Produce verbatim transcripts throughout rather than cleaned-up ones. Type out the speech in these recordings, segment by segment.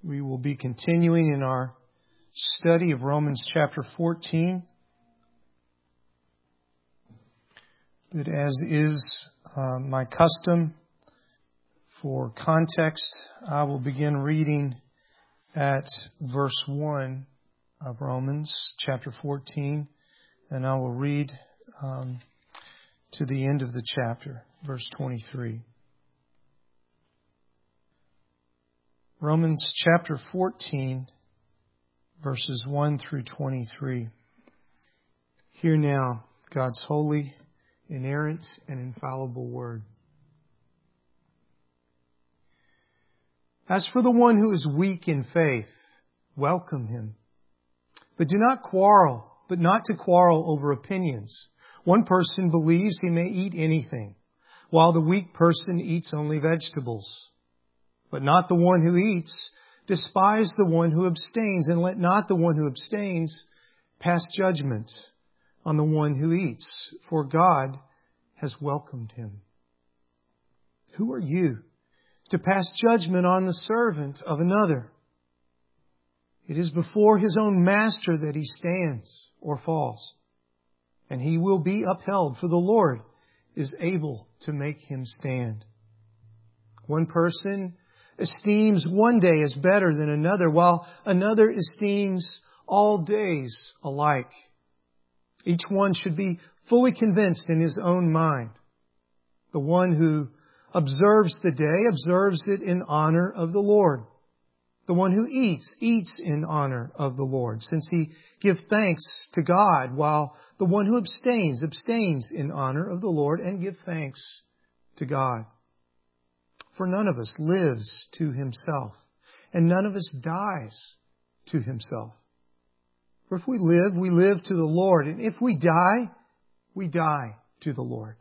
We will be continuing in our study of Romans chapter fourteen. But as is uh, my custom, for context, I will begin reading at verse one of Romans chapter fourteen, and I will read um, to the end of the chapter, verse twenty-three. Romans chapter fourteen, verses one through twenty-three. Hear now God's holy, inerrant, and infallible word. As for the one who is weak in faith, welcome him. But do not quarrel, but not to quarrel over opinions. One person believes he may eat anything, while the weak person eats only vegetables. But not the one who eats. Despise the one who abstains, and let not the one who abstains pass judgment on the one who eats, for God has welcomed him. Who are you to pass judgment on the servant of another? It is before his own master that he stands or falls, and he will be upheld, for the Lord is able to make him stand. One person esteems one day as better than another, while another esteems all days alike. Each one should be fully convinced in his own mind. The one who observes the day observes it in honor of the Lord. The one who eats, eats in honor of the Lord, since he gives thanks to God, while the one who abstains, abstains in honor of the Lord and gives thanks to God. For none of us lives to himself, and none of us dies to himself. For if we live, we live to the Lord, and if we die, we die to the Lord.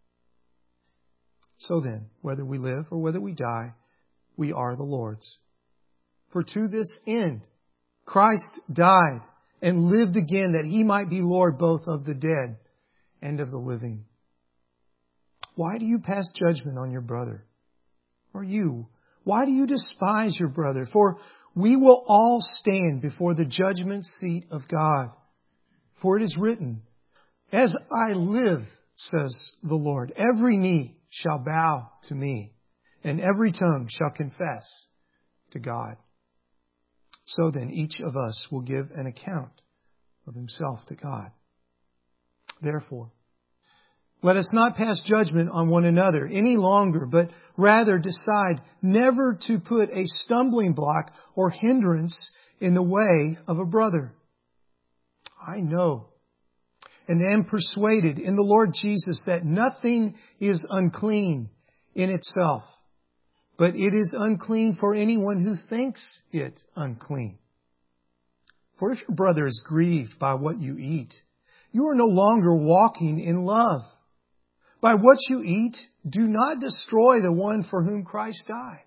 So then, whether we live or whether we die, we are the Lord's. For to this end, Christ died and lived again, that he might be Lord both of the dead and of the living. Why do you pass judgment on your brother? Or you, why do you despise your brother? For we will all stand before the judgment seat of God. For it is written, as I live, says the Lord, every knee shall bow to me, and every tongue shall confess to God. So then each of us will give an account of himself to God. Therefore, let us not pass judgment on one another any longer, but rather decide never to put a stumbling block or hindrance in the way of a brother. I know and am persuaded in the Lord Jesus that nothing is unclean in itself, but it is unclean for anyone who thinks it unclean. For if your brother is grieved by what you eat, you are no longer walking in love. By what you eat, do not destroy the one for whom Christ died.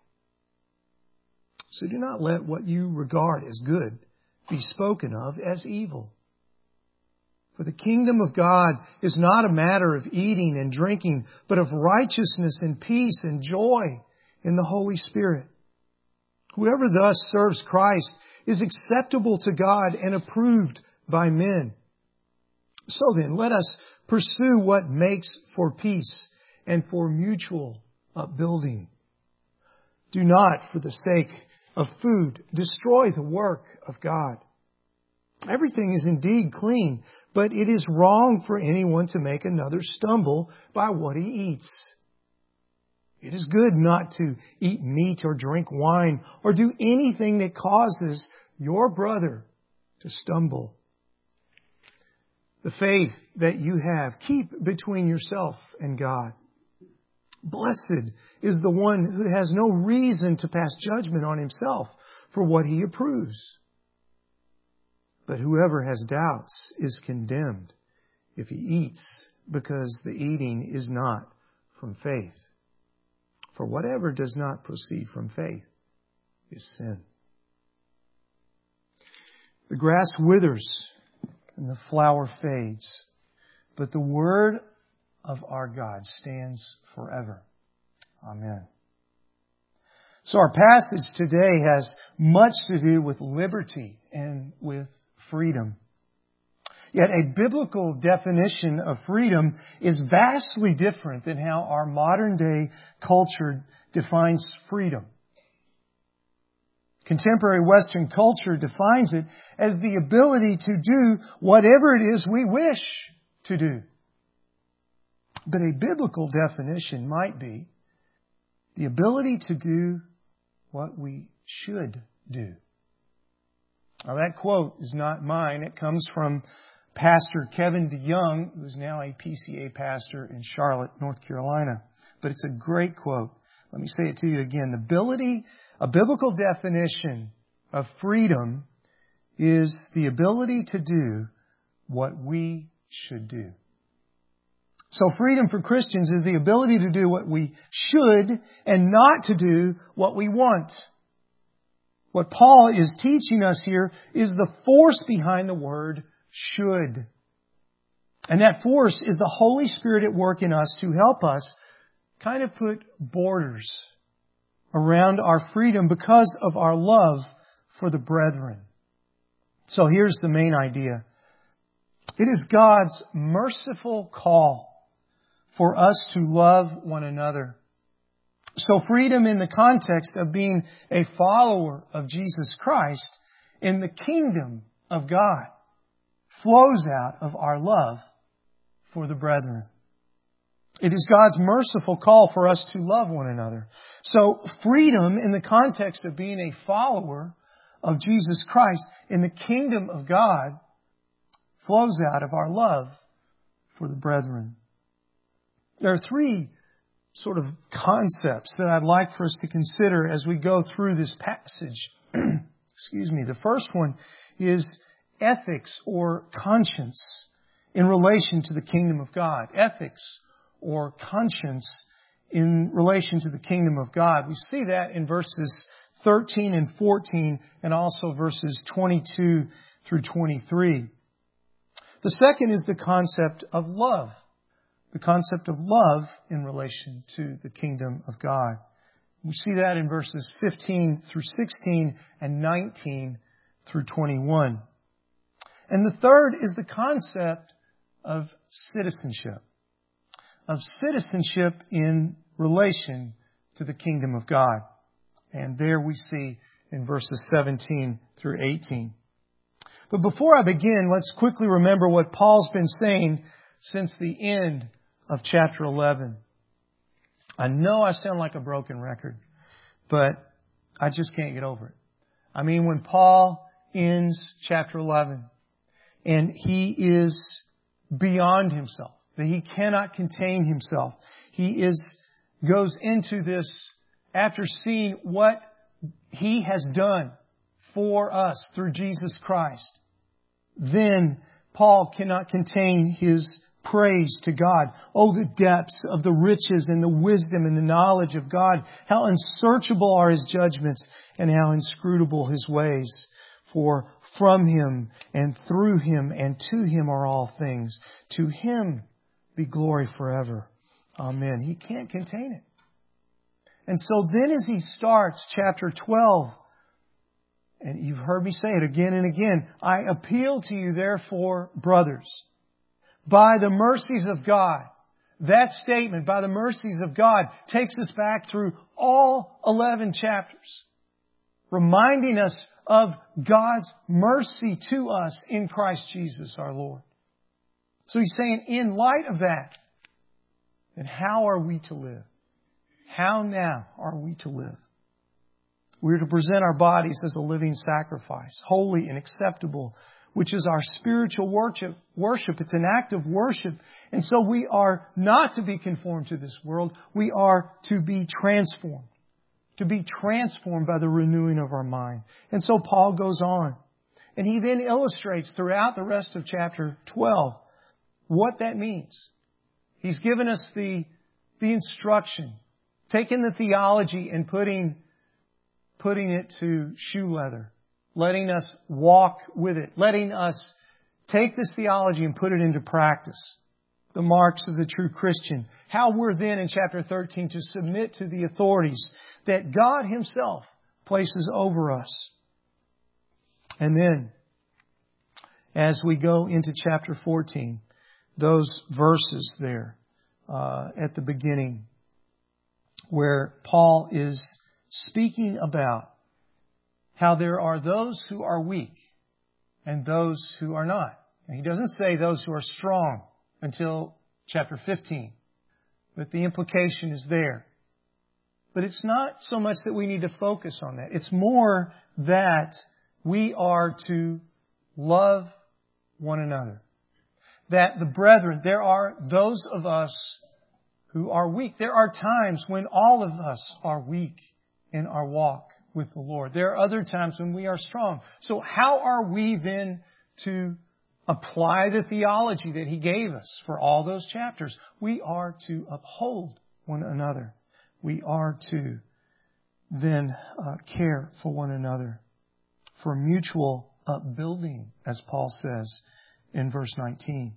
So do not let what you regard as good be spoken of as evil. For the kingdom of God is not a matter of eating and drinking, but of righteousness and peace and joy in the Holy Spirit. Whoever thus serves Christ is acceptable to God and approved by men. So then, let us pursue what makes for peace and for mutual upbuilding. Do not, for the sake of food, destroy the work of God. Everything is indeed clean, but it is wrong for anyone to make another stumble by what he eats. It is good not to eat meat or drink wine or do anything that causes your brother to stumble. The faith that you have, keep between yourself and God. Blessed is the one who has no reason to pass judgment on himself for what he approves. But whoever has doubts is condemned if he eats, because the eating is not from faith. For whatever does not proceed from faith is sin. The grass withers and the flower fades, but the word of our God stands forever. Amen. So our passage today has much to do with liberty and with freedom. Yet a biblical definition of freedom is vastly different than how our modern day culture defines freedom. Contemporary Western culture defines it as the ability to do whatever it is we wish to do. But a biblical definition might be the ability to do what we should do. Now that quote is not mine. It comes from Pastor Kevin DeYoung, who's now a P C A pastor in Charlotte, North Carolina. But it's a great quote. Let me say it to you again. The ability, a biblical definition of freedom is the ability to do what we should do. So freedom for Christians is the ability to do what we should and not to do what we want. What Paul is teaching us here is the force behind the word should. And that force is the Holy Spirit at work in us to help us kind of put borders around our freedom because of our love for the brethren. So here's the main idea. It is God's merciful call for us to love one another. So freedom in the context of being a follower of Jesus Christ in the kingdom of God flows out of our love for the brethren. It is God's merciful call for us to love one another. So freedom in the context of being a follower of Jesus Christ in the kingdom of God flows out of our love for the brethren. There are three sort of concepts that I'd like for us to consider as we go through this passage. Excuse me. The first one is ethics or conscience in relation to the kingdom of God. Ethics or conscience in relation to the kingdom of God. We see that in verses thirteen and fourteen and also verses twenty-two through twenty-three. The second is the concept of love. The concept of love in relation to the kingdom of God. We see that in verses fifteen through sixteen and nineteen through twenty-one. And the third is the concept of citizenship. Of citizenship in relation to the kingdom of God. And there we see in verses seventeen through eighteen. But before I begin, let's quickly remember what Paul's been saying since the end of chapter eleven. I know I sound like a broken record, but I just can't get over it. I mean, when Paul ends chapter eleven and he is beyond himself, that he cannot contain himself, he is goes into this after seeing what he has done for us through Jesus Christ. Then Paul cannot contain his praise to God. Oh, the depths of the riches and the wisdom and the knowledge of God. How unsearchable are His judgments and how inscrutable His ways. For from Him and through Him and to Him are all things. To Him be glory forever. Amen. He can't contain it. And so then as he starts chapter twelve, and you've heard me say it again and again, I appeal to you therefore, brothers, by the mercies of God. That statement, by the mercies of God, takes us back through all eleven chapters, reminding us of God's mercy to us in Christ Jesus our Lord. So he's saying, in light of that, then how are we to live? How now are we to live? We're to present our bodies as a living sacrifice, holy and acceptable, which is our spiritual worship. Worship. It's an act of worship. And so we are not to be conformed to this world. We are to be transformed. To be transformed by the renewing of our mind. And so Paul goes on. And he then illustrates throughout the rest of chapter twelve what that means. He's given us the, the instruction, taking the theology and putting, putting it to shoe leather. Letting us walk with it. Letting us take this theology and put it into practice. the marks of the true Christian. How we're then in chapter thirteen to submit to the authorities that God Himself places over us. And then, as we go into chapter fourteen, those verses there uh, at the beginning where Paul is speaking about how there are those who are weak and those who are not. And he doesn't say those who are strong until chapter fifteen. But the implication is there. But it's not so much that we need to focus on that. It's more that we are to love one another. That the brethren, there are those of us who are weak. There are times when all of us are weak in our walk with the Lord. There are other times when we are strong. So how are we then to apply the theology that He gave us for all those chapters? We are to uphold one another. We are to then uh, care for one another, for mutual upbuilding, as Paul says in verse nineteen.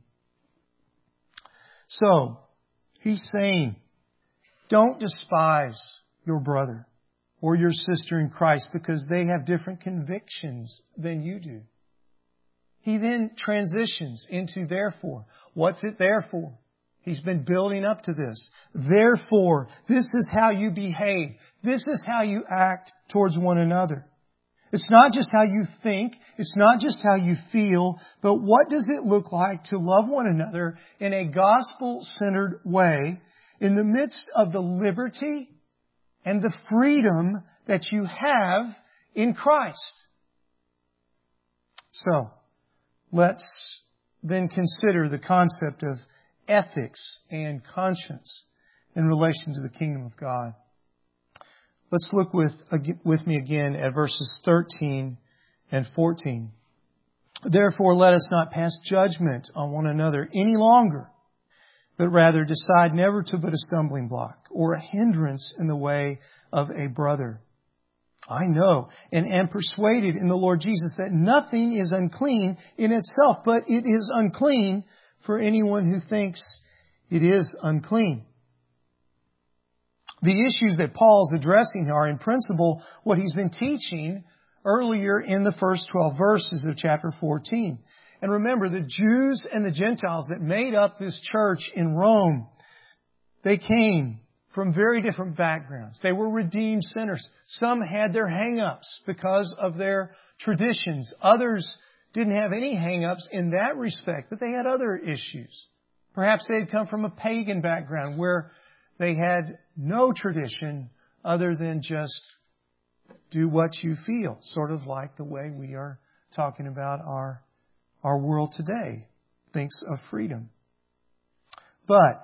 So, he's saying, don't despise your brother or your sister in Christ because they have different convictions than you do. He then transitions into therefore. What's it there for? He's been building up to this. Therefore, this is how you behave. This is how you act towards one another. It's not just how you think. It's not just how you feel. But what does it look like to love one another in a gospel-centered way in the midst of the liberty and the freedom that you have in Christ? So, let's then consider the concept of ethics and conscience in relation to the kingdom of God. Let's look with, with me again at verses thirteen and fourteen. Therefore, let us not pass judgment on one another any longer, but rather decide never to put a stumbling block or a hindrance in the way of a brother. I know and am persuaded in the Lord Jesus that nothing is unclean in itself, but it is unclean for anyone who thinks it is unclean. The issues that Paul's addressing are in principle what he's been teaching earlier in the first twelve verses of chapter fourteen. And remember, the Jews and the Gentiles that made up this church in Rome, they came from very different backgrounds. They were redeemed sinners. Some had their hang-ups because of their traditions. Others didn't have any hang-ups in that respect, but they had other issues. Perhaps they had come from a pagan background where they had no tradition other than just do what you feel, sort of like the way we are talking about our, our world today thinks of freedom. But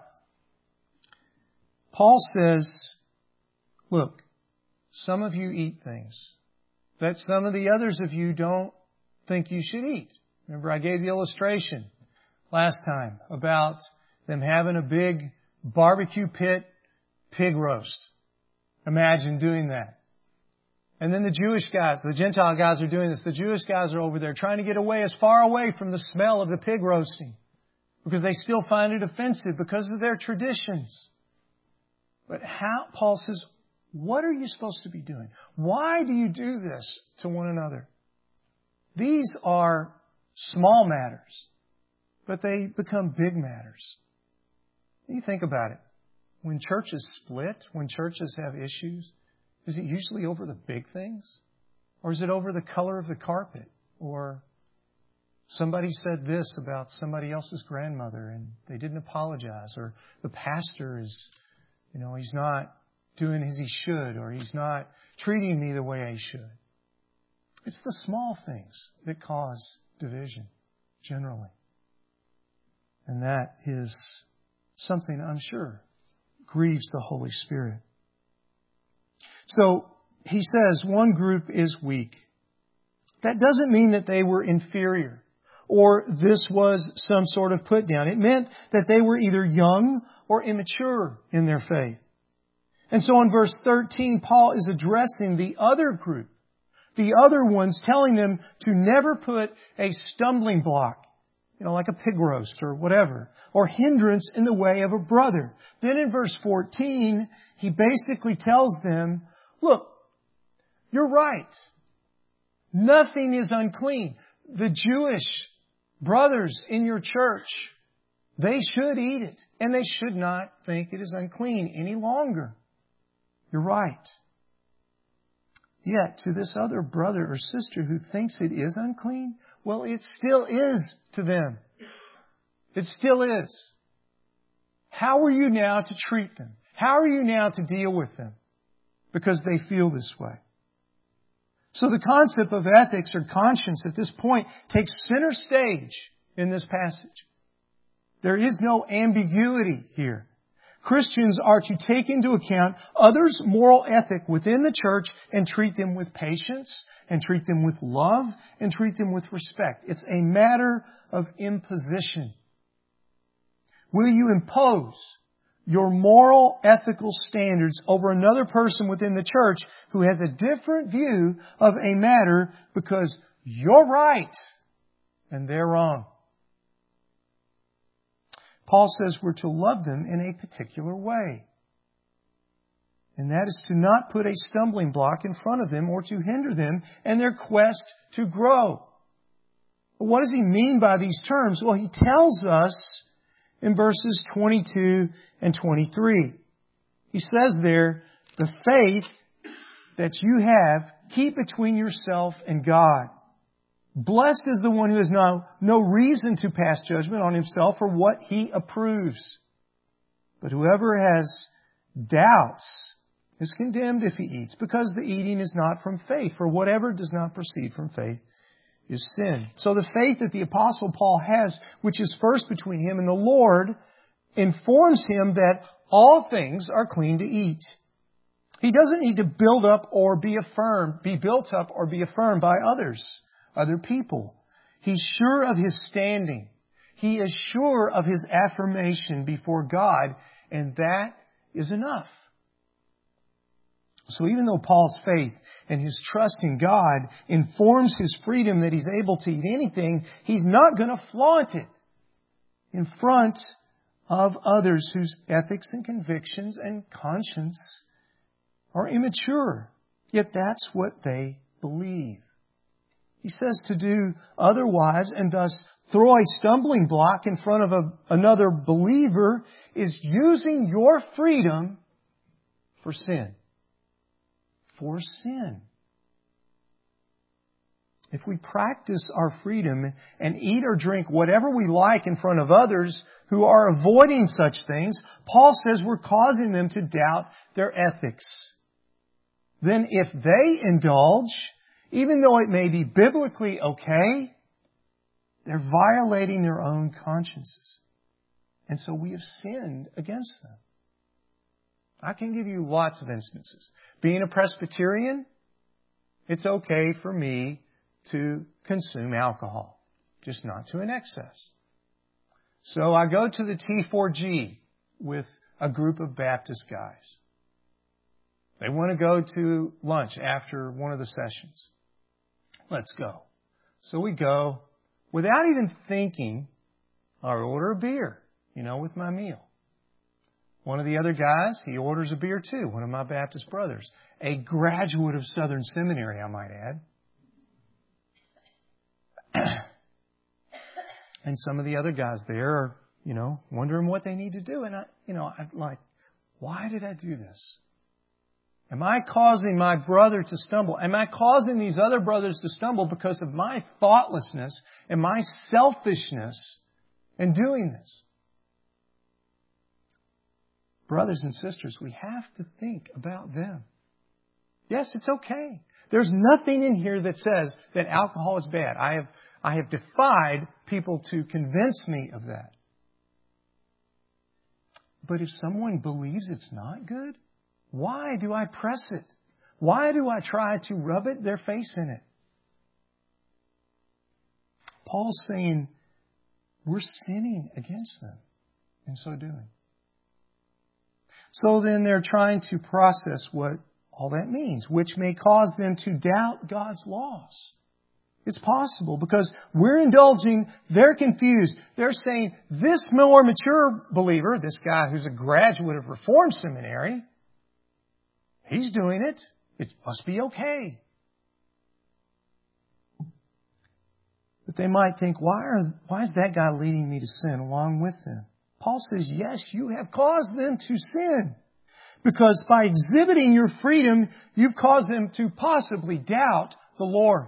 Paul says, look, some of you eat things that some of the others of you don't think you should eat. Remember, I gave the illustration last time about them having a big barbecue pit pig roast. Imagine doing that. And then the Jewish guys, the Gentile guys are doing this. The Jewish guys are over there trying to get away as far away from the smell of the pig roasting because they still find it offensive because of their traditions. But how, Paul says, what are you supposed to be doing? Why do you do this to one another? These are small matters, but they become big matters. You think about it. When churches split, when churches have issues, is it usually over the big things? Or is it over the color of the carpet? Or somebody said this about somebody else's grandmother and they didn't apologize? Or the pastor is, you know, he's not doing as he should, or he's not treating me the way I should. It's the small things that cause division, generally. And that is something, I'm sure, grieves the Holy Spirit. So, he says one group is weak. That doesn't mean that they were inferior or this was some sort of put down. It meant that they were either young or immature in their faith. And so in verse thirteen, Paul is addressing the other group, the other ones, telling them to never put a stumbling block You know, like a pig roast or whatever. Or hindrance in the way of a brother. Then in verse fourteen, he basically tells them, look, you're right. Nothing is unclean. The Jewish brothers in your church, they should eat it. And they should not think it is unclean any longer. You're right. Yet to this other brother or sister who thinks it is unclean, well, it still is to them. It still is. How are you now to treat them? How are you now to deal with them? Because they feel this way. So the concept of ethics or conscience at this point takes center stage in this passage. There is no ambiguity here. Christians are to take into account others' moral ethic within the church and treat them with patience, and treat them with love, and treat them with respect. It's a matter of imposition. Will you impose your moral, ethical standards over another person within the church who has a different view of a matter because you're right and they're wrong? Paul says we're to love them in a particular way. And that is to not put a stumbling block in front of them or to hinder them in their quest to grow. But what does he mean by these terms? Well, he tells us in verses twenty-two and twenty-three. He says there, the faith that you have, keep between yourself and God. Blessed is the one who has no, no reason to pass judgment on himself for what he approves. But whoever has doubts is condemned if he eats, because the eating is not from faith. For whatever does not proceed from faith is sin. So the faith that the Apostle Paul has, which is first between him and the Lord, informs him that all things are clean to eat. He doesn't need to build up or be affirmed, be built up or be affirmed by others. Other people. He's sure of his standing. He is sure of his affirmation before God, and that is enough. So even though Paul's faith and his trust in God informs his freedom that he's able to eat anything, he's not going to flaunt it in front of others whose ethics and convictions and conscience are immature. Yet that's what they believe. He says to do otherwise and thus throw a stumbling block in front of a, another believer is using your freedom for sin. For sin. If we practice our freedom and eat or drink whatever we like in front of others who are avoiding such things, Paul says we're causing them to doubt their ethics. Then if they indulge, even though it may be biblically okay, they're violating their own consciences. And so we have sinned against them. I can give you lots of instances. Being a Presbyterian, it's okay for me to consume alcohol, just not to an excess. So I go to the T four G with a group of Baptist guys. They want to go to lunch after one of the sessions. Let's go. So we go. Without even thinking, I order a beer, you know, with my meal. One of the other guys, he orders a beer too, one of my Baptist brothers. A graduate of Southern Seminary, I might add. And some of the other guys there are, you know, wondering what they need to do. And I, you know, I'm like, why did I do this? Am I causing my brother to stumble? Am I causing these other brothers to stumble because of my thoughtlessness and my selfishness in doing this? Brothers and sisters, we have to think about them. Yes, it's okay. There's nothing in here that says that alcohol is bad. I have, I have defied people to convince me of that. But if someone believes it's not good, why do I press it? Why do I try to rub it, their face in it? Paul's saying we're sinning against them in so doing. So then they're trying to process what all that means, which may cause them to doubt God's laws. It's possible because we're indulging. They're confused. They're saying this more mature believer, this guy who's a graduate of Reformed Seminary, he's doing it. It must be okay. But they might think, why are, why is that guy leading me to sin along with them? Paul says, yes, you have caused them to sin. Because by exhibiting your freedom, you've caused them to possibly doubt the Lord.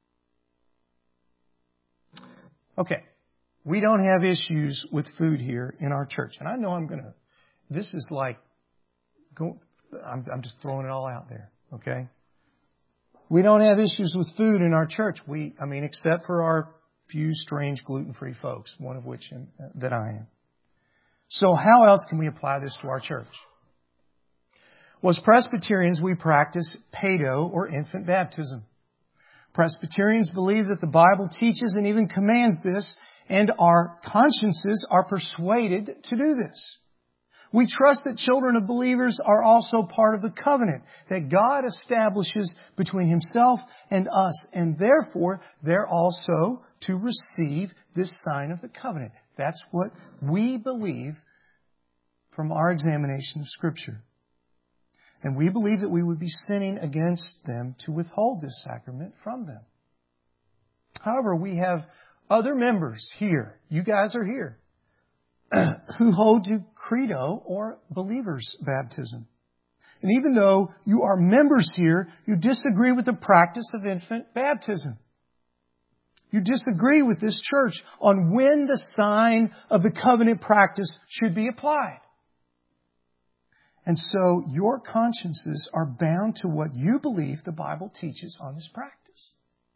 Okay, we don't have issues with food here in our church. And I know I'm going to, this is like, go, I'm, I'm just throwing it all out there, okay? We don't have issues with food in our church. We, I mean, except for our few strange gluten-free folks, one of which in, uh, that I am. So how else can we apply this to our church? Well, as Presbyterians, we practice pedo or infant baptism. Presbyterians believe that the Bible teaches and even commands this, and our consciences are persuaded to do this. We trust that children of believers are also part of the covenant that God establishes between Himself and us, and therefore they're also to receive this sign of the covenant. That's what we believe from our examination of Scripture. And we believe that we would be sinning against them to withhold this sacrament from them. However, we have other members here. You guys are here. Who hold to credo or believers' baptism. And even though you are members here, you disagree with the practice of infant baptism. You disagree with this church on when the sign of the covenant practice should be applied. And so your consciences are bound to what you believe the Bible teaches on this practice.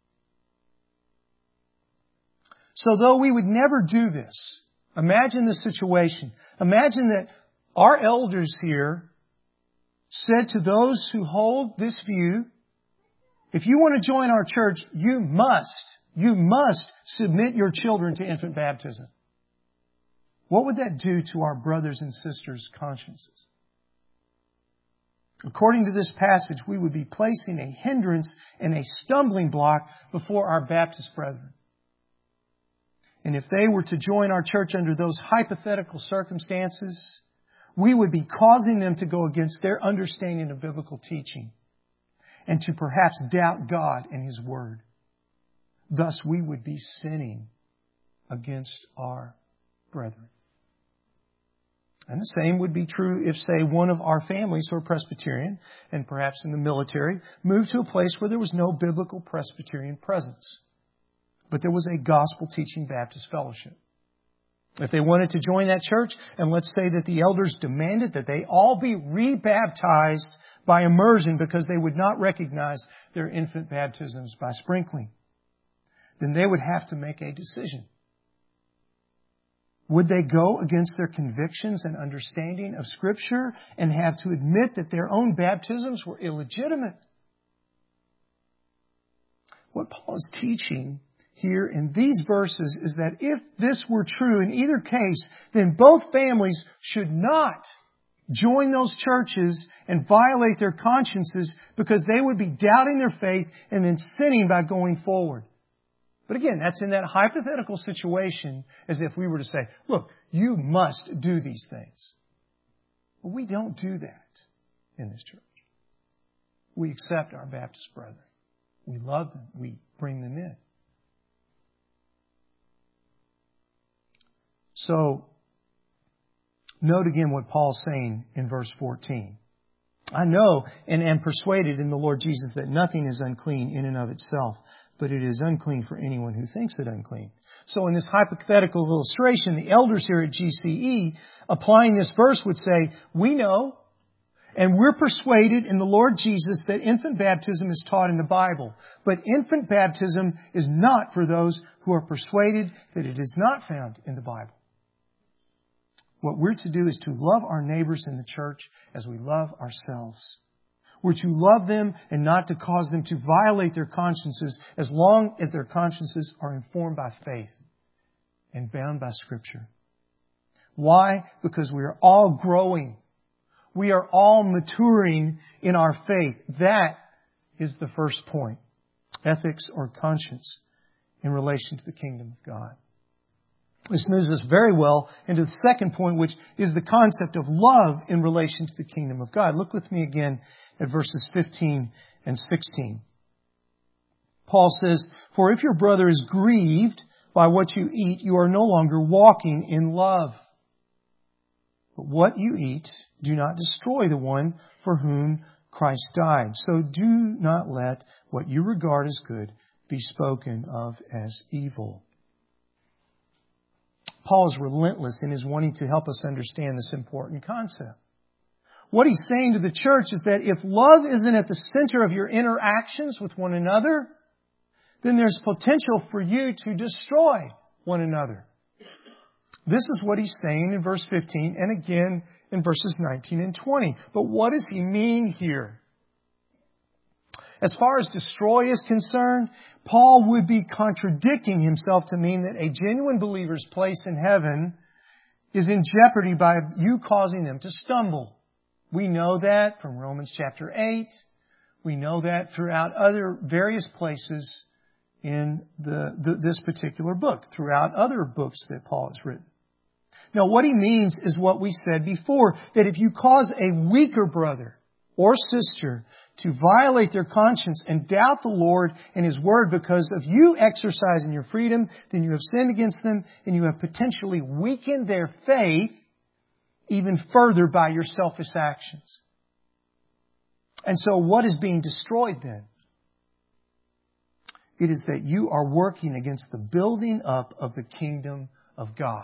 So though we would never do this, imagine the situation. Imagine that our elders here said to those who hold this view, if you want to join our church, you must, you must submit your children to infant baptism. What would that do to our brothers and sisters' consciences? According to this passage, we would be placing a hindrance and a stumbling block before our Baptist brethren. And if they were to join our church under those hypothetical circumstances, we would be causing them to go against their understanding of biblical teaching and to perhaps doubt God and His Word. Thus, we would be sinning against our brethren. And the same would be true if, say, one of our families who are Presbyterian and perhaps in the military moved to a place where there was no biblical Presbyterian presence, but there was a gospel-teaching Baptist fellowship. If they wanted to join that church, and let's say that the elders demanded that they all be rebaptized by immersion because they would not recognize their infant baptisms by sprinkling, then they would have to make a decision. Would they go against their convictions and understanding of Scripture and have to admit that their own baptisms were illegitimate? What Paul is teaching here in these verses is that if this were true in either case, then both families should not join those churches and violate their consciences because they would be doubting their faith and then sinning by going forward. But again, that's in that hypothetical situation as if we were to say, look, you must do these things. But we don't do that in this church. We accept our Baptist brethren. We love them. We bring them in. So, note again what Paul's saying in verse fourteen. I know and am persuaded in the Lord Jesus that nothing is unclean in and of itself, but it is unclean for anyone who thinks it unclean. So in this hypothetical illustration, the elders here at G C E, applying this verse, would say, we know and we're persuaded in the Lord Jesus that infant baptism is taught in the Bible. But infant baptism is not for those who are persuaded that it is not found in the Bible. What we're to do is to love our neighbors in the church as we love ourselves. We're to love them and not to cause them to violate their consciences as long as their consciences are informed by faith and bound by Scripture. Why? Because we are all growing. We are all maturing in our faith. That is the first point. Ethics or conscience. in relation to the kingdom of God. This moves us very well into the second point, which is the concept of love in relation to the kingdom of God. Look with me again at verses fifteen and sixteen. Paul says, "For if your brother is grieved by what you eat, you are no longer walking in love. But what you eat, do not destroy the one for whom Christ died. So do not let what you regard as good be spoken of as evil." Paul is relentless in his wanting to help us understand this important concept. What he's saying to the church is that if love isn't at the center of your interactions with one another, then there's potential for you to destroy one another. This is what he's saying in verse fifteen and again in verses nineteen and twenty. But what does he mean here? As far as destroy is concerned, Paul would be contradicting himself to mean that a genuine believer's place in heaven is in jeopardy by you causing them to stumble. We know that from Romans chapter eight. We know that throughout other various places in the, the, this particular book, throughout other books that Paul has written. Now, what he means is what we said before, that if you cause a weaker brother or sister to violate their conscience and doubt the Lord and His Word because of you exercising your freedom, then you have sinned against them and you have potentially weakened their faith even further by your selfish actions. And so what is being destroyed then? It is that you are working against the building up of the kingdom of God.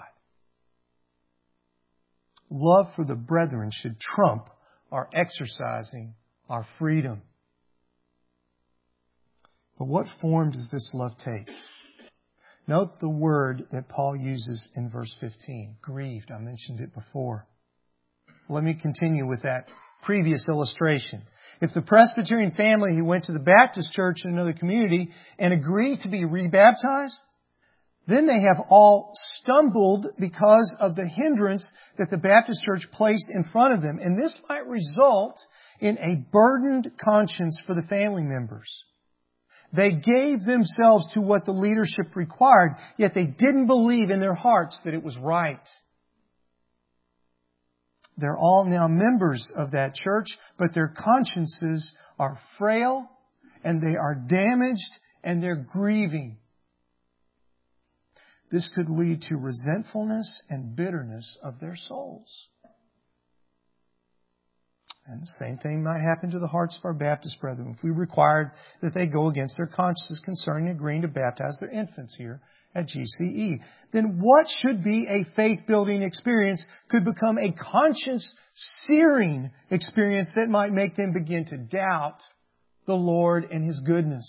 Love for the brethren should trump our exercising our freedom. But what form does this love take? Note the word that Paul uses in verse fifteen, grieved. I mentioned it before. Let me continue with that previous illustration. If the Presbyterian family who went to the Baptist church in another community and agreed to be rebaptized, then they have all stumbled because of the hindrance that the Baptist church placed in front of them. And this might result in a burdened conscience for the family members. They gave themselves to what the leadership required, yet they didn't believe in their hearts that it was right. They're all now members of that church, but their consciences are frail and they are damaged and they're grieving. This could lead to resentfulness and bitterness of their souls. And the same thing might happen to the hearts of our Baptist brethren if we required that they go against their consciences concerning agreeing to baptize their infants here at G C E. Then what should be a faith-building experience could become a conscience-searing experience that might make them begin to doubt the Lord and His goodness.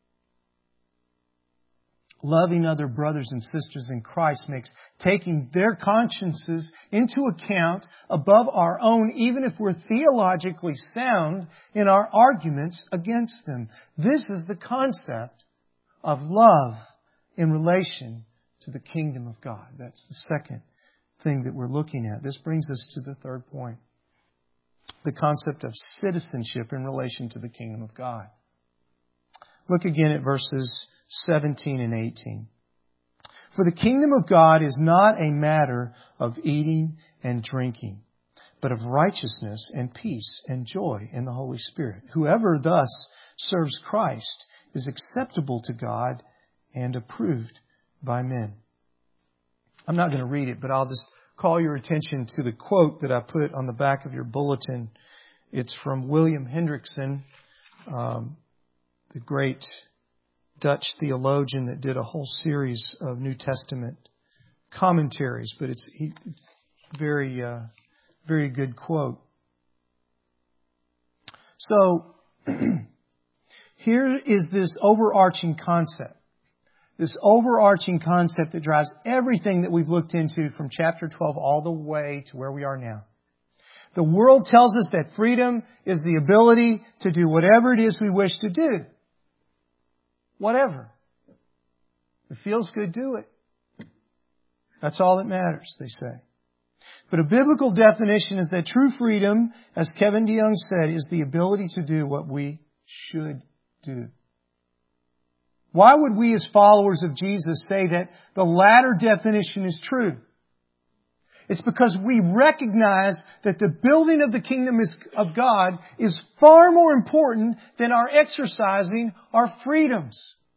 Loving other brothers and sisters in Christ makes taking their consciences into account above our own, even if we're theologically sound in our arguments against them. This is the concept of love in relation to the kingdom of God. That's the second thing that we're looking at. This brings us to the third point. The concept of citizenship in relation to the kingdom of God. Look again at verses seventeen and eighteen. For the kingdom of God is not a matter of eating and drinking, but of righteousness and peace and joy in the Holy Spirit. Whoever thus serves Christ is acceptable to God and approved by men. I'm not going to read it, but I'll just call your attention to the quote that I put on the back of your bulletin. It's from William Hendrickson, um, the great Dutch theologian that did a whole series of New Testament commentaries, but it's he, very, uh, very good quote. So, here is this overarching concept. This overarching concept that drives everything that we've looked into from chapter twelve all the way to where we are now. The world tells us that freedom is the ability to do whatever it is we wish to do. Whatever. If it feels good, do it. That's all that matters, they say. But a biblical definition is that true freedom, as Kevin DeYoung said, is the ability to do what we should do. Why would we as followers of Jesus say that the latter definition is true? It's because we recognize that the building of the kingdom of God is far more important than our exercising our freedoms.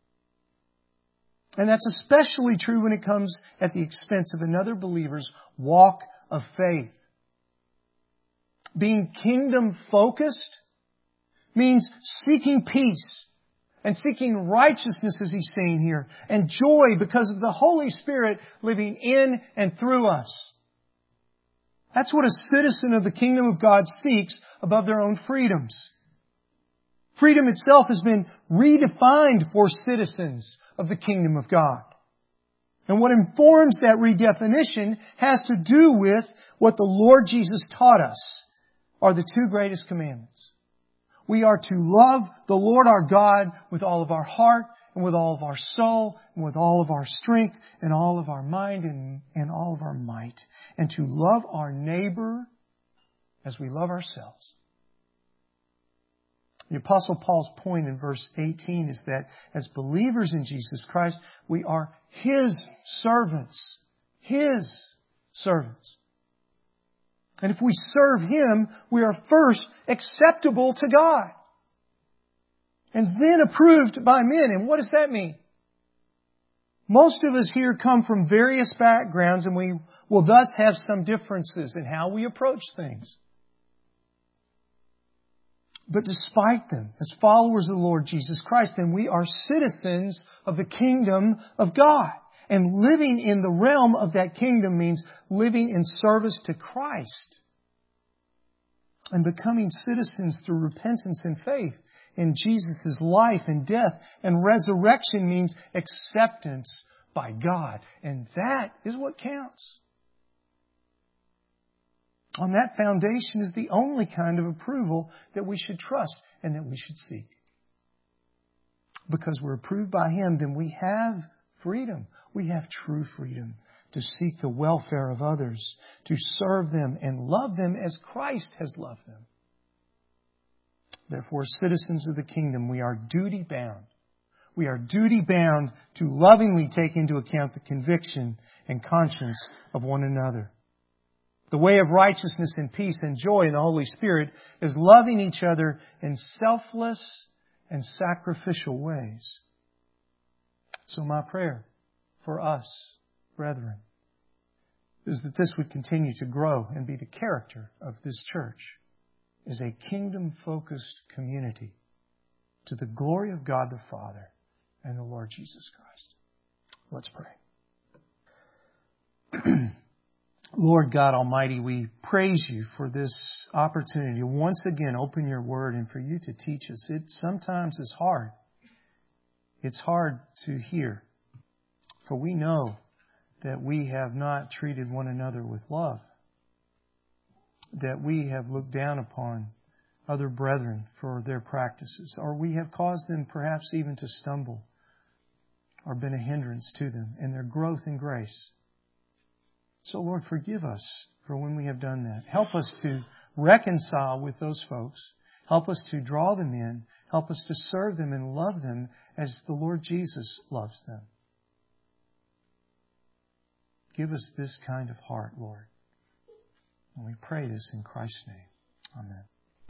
And that's especially true when it comes at the expense of another believer's walk of faith. Being kingdom focused means seeking peace and seeking righteousness, as he's saying here, and joy because of the Holy Spirit living in and through us. That's what a citizen of the kingdom of God seeks above their own freedoms. Freedom itself has been redefined for citizens of the kingdom of God. And what informs that redefinition has to do with what the Lord Jesus taught us are the two greatest commandments. We are to love the Lord our God with all of our heart and with all of our soul and with all of our strength and all of our mind and, and all of our might. And to love our neighbor as we love ourselves. The Apostle Paul's point in verse eighteen is that as believers in Jesus Christ, we are His servants. His servants. And if we serve Him, we are first acceptable to God. And then approved by men. And what does that mean? Most of us here come from various backgrounds and we will thus have some differences in how we approach things. But despite them, as followers of the Lord Jesus Christ, then we are citizens of the kingdom of God. And living in the realm of that kingdom means living in service to Christ. And becoming citizens through repentance and faith in Jesus' life and death and resurrection means acceptance by God. And that is what counts. On that foundation is the only kind of approval that we should trust and that we should seek. Because we're approved by Him, then we have freedom. We have true freedom to seek the welfare of others, to serve them and love them as Christ has loved them. Therefore, as citizens of the kingdom, we are duty bound. We are duty bound to lovingly take into account the conviction and conscience of one another. The way of righteousness and peace and joy in the Holy Spirit is loving each other in selfless and sacrificial ways. So my prayer for us, brethren, is that this would continue to grow and be the character of this church as a kingdom-focused community to the glory of God the Father and the Lord Jesus Christ. Let's pray. Lord God Almighty, we praise You for this opportunity to once again open Your Word and for You to teach us. It sometimes is hard. It's hard to hear. For we know that we have not treated one another with love. That we have looked down upon other brethren for their practices. Or we have caused them perhaps even to stumble. Or been a hindrance to them in their growth in grace. So Lord, forgive us for when we have done that. Help us to reconcile with those folks. Help us to draw them in. Help us to serve them and love them as the Lord Jesus loves them. Give us this kind of heart, Lord. And we pray this in Christ's name. Amen.